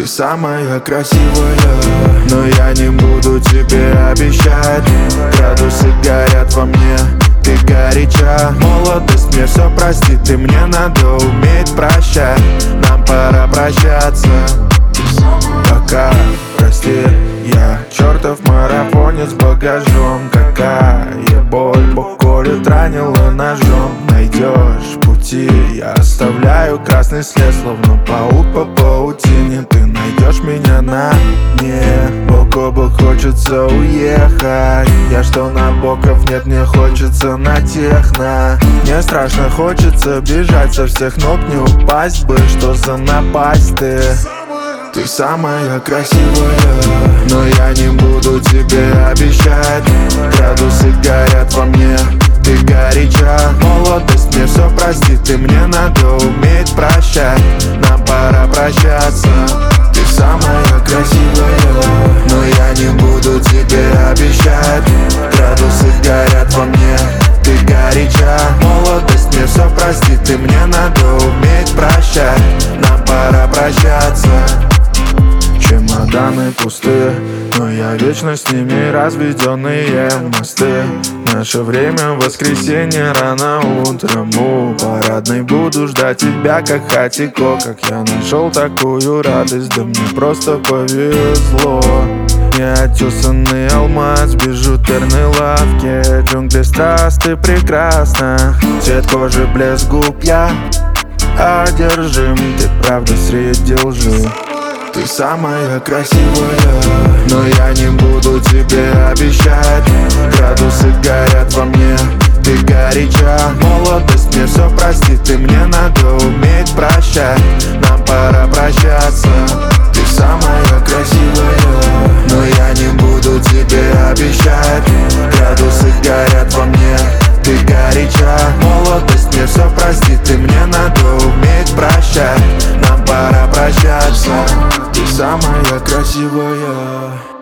Ты самая красивая, но я не буду тебе обещать. Градусы горят во мне, ты горяча. Молодость мне все простит, и мне надо уметь прощать. Нам пора прощаться. Пока, прости, я чертов марафонец с багажом. Какая боль, Бог колет, ранила ножом. Найдешь пути, я оставляю красный след, словно паук по паутине. Ты найдешь меня на дне. Бок о бок хочется уехать. Я что, Набоков? Нет, мне хочется на техно. Мне страшно, хочется бежать со всех ног, не упасть бы. Что за напасть ты? Ты самая красивая, но я не буду тебе обещать. Градусы горят во мне, ты горяча. Молодость мне все простит, и мне надо уметь прощать. Нам пора прощаться. Ты самая красивая, но я не буду тебе обещать. Градусы горят во мне, ты горяча. Молодость мне все простит, и мне надо уметь прощать. Нам пора прощаться. Чемоданы пусты, но я вечно с ними разведенные мосты. Наше время воскресенье рано утром. У парадной буду ждать тебя, как хатико. Как я нашел такую радость, да мне просто повезло. Неотесанный алмаз, бижутерной лавке. Джунгли страз, ты прекрасна. Цвет кожи, блеск губ, я одержим. Ты правда среди лжи. Ты самая красивая, но я не буду тебе обещать. Градусы горят во мне, ты горяча. Молодость мне все простит, и мне надо уметь прощать. Нам пора прощаться. Ты самая красивая, но я не буду тебе обещать. Градусы горят во мне, ты горяча. Молодость мне все простит, и мне надо уметь прощать. Нам пора прощаться. Ты самая красивая.